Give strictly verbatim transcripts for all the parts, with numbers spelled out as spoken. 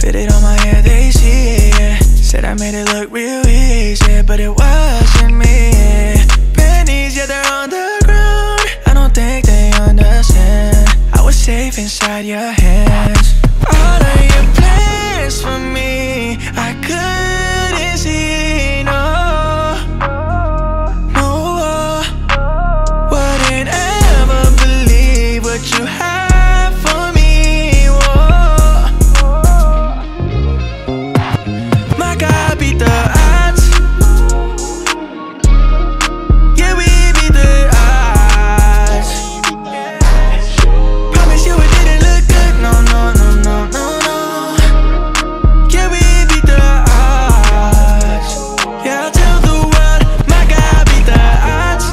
Fit it on my hair, they see it. Said I made it look real easy, but it wasn't me. Pennies, yeah, they're on the ground. I don't think they understand. I was safe inside your hands. All of your plans for me, I couldn't see, no, no. Wouldn't ever believe what you have for me, whoa. My God beat the odds. Yeah, we beat the odds. Promise you it didn't look good, no, no, no, no, no, no. Yeah, we beat the odds. Yeah, I'll tell the world, my God beat the odds.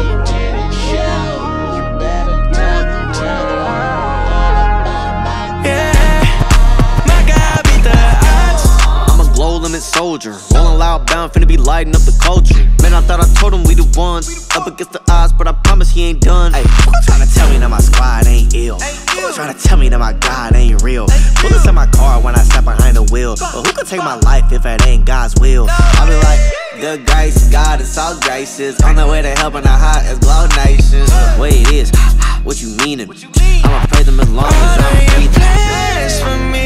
Yeah, my God beat the odds. I'm a glow limit soldier, rolling loud bound, finna be lighting up the culture. Man, I thought I told him we the ones up against the odds, but I promise he ain't done. Ay, who tryna tell me that my squad ain't ill? Who tryna tell me that my God ain't real? Bullets in my car when I step behind the wheel, but who could take my life if it ain't God's will? I be like, good grace, God is so gracious, on the way to helping the hot as glow nations. Way it is, what you meaning? I'ma pray them as long as I'm breathing. Plans for me,